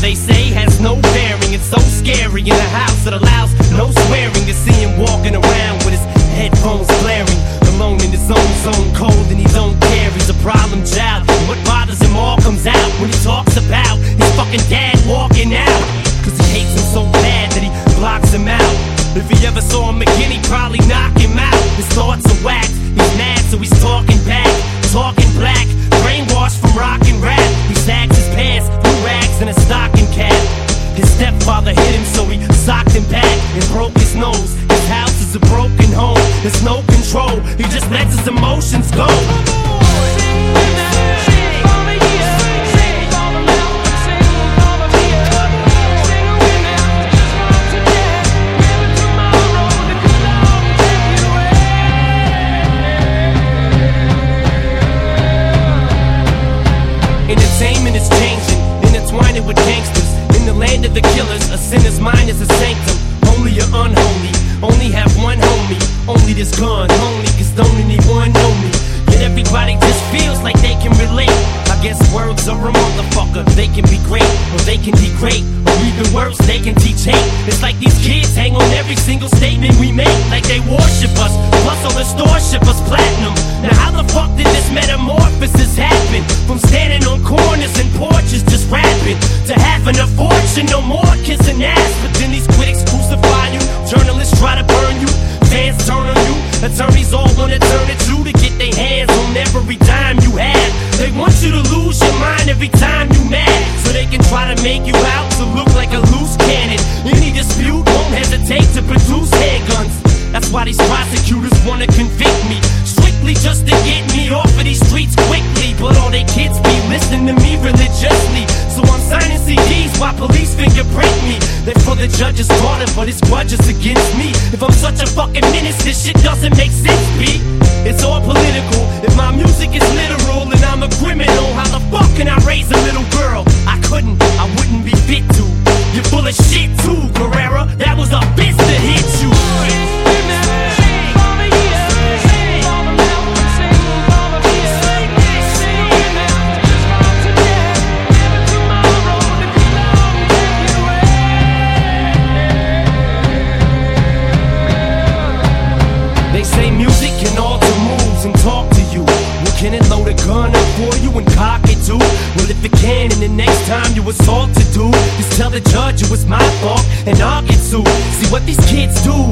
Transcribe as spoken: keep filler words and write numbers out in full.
they say has no bearing. It's so scary in a house that allows no swearing. To see him walking around with his headphones blaring, alone in his own zone, cold and he don't care. He's a problem child, and what bothers him all comes out when he talks about his fucking dad walking out. Cause he hates him so bad that he blocks him out. If he ever saw him again, he'd probably knock him out. His thoughts are whacked, he's mad so he's talking back, talking black, brainwashed from rock and rap. He sags his pants, blue rags and a stocking cap. His stepfather hit him so he socked him back and broke his nose. His house is a broken home, there's no control, he just lets his emotions go. Entertainment is changing, intertwining with gangsters. In the land of the killers, a sinner's mind is a sanctum. Only you're unholy, only have one homie. Only this gun, only cause don't anyone know me. Yet everybody just feels like they can relate. I guess words are a motherfucker. They can be great, or they can degrade, or even worse, they can teach hate. It's like these kids hang on every single statement we make, like they worship us, plus all the stores ship us platinum. Now how the fuck did this metamorphosis happen? From standing on corners and porches just rapping, to having a fortune, no more kissing ass. But then these critics crucify you, journalists try to burn you, fans turn on you, attorneys all wanna turn it you to get their hands on every dime you have. They want you to lose your mind every time you mad, so they can try to make you out to look like a loose cannon. Any dispute won't hesitate to produce handguns. That's why these prosecutors wanna convict me, strictly just to get me off of these streets quickly. But all they kids be listening to me religiously, so I'm signing C Ds while police fingerprint me. They're for the judge's daughter, but it's grudges against me. If I'm such a fucking menace, this shit doesn't make sense, B. It's all political. If my music is literal, then I'm a criminal. How the fuck can I raise a little girl? I couldn't, I wouldn't be fit to. You're full of shit too, Guerrera. That was a bitch that hit you. They say music can alter moods and talk to you. Well, can it load a gun up for you and cock it too? Well, if it can, and the next time you assault to do, just tell the judge it was my fault and I'll get sued. See what these kids do